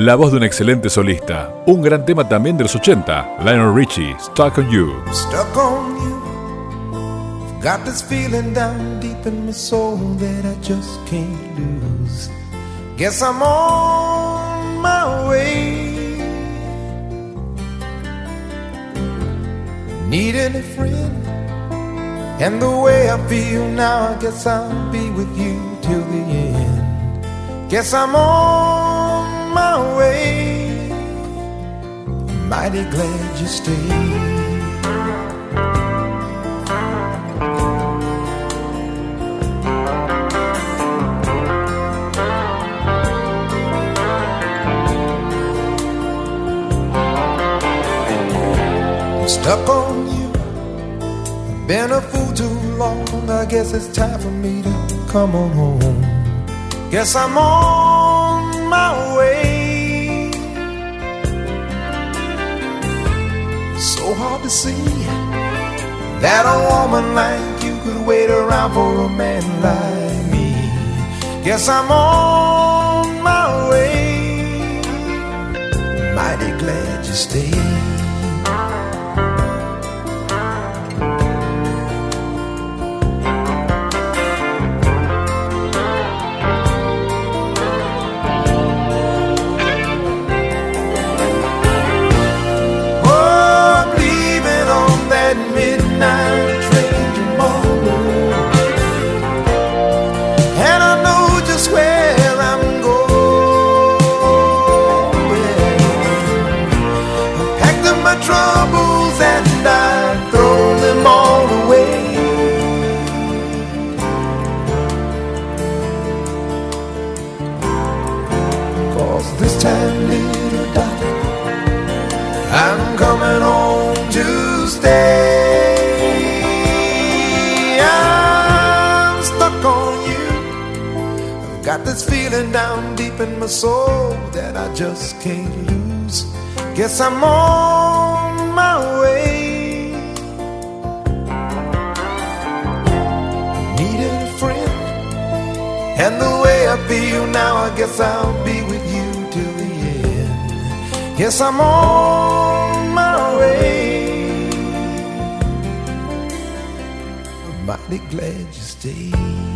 La voz de un excelente solista. Un gran tema también de los 80. Lionel Richie, Stuck on You. Stuck on you. Got this feeling down deep in my soul that I just can't lose. Guess I'm on my way. Needing a friend. And the way I feel now, I guess I'll be with you till the end. Guess I'm on my way. Mighty glad you stayed. I'm stuck on you. I've been a fool too long. I guess it's time for me to come on home. Guess I'm on my way. So hard to see that a woman like you could wait around for a man like me. Guess I'm on my way. Mighty glad you stayed. Midnight train tomorrow, and I know just where I'm going. I packed up my troubles and I throw them all away. 'Cause this time, little darling, I'm coming home to stay. Got this feeling down deep in my soul that I just can't lose. Guess I'm on my way. Needed a friend, and the way I feel now, I guess I'll be with you till the end. Guess I'm on my way. I'm mighty glad you stayed.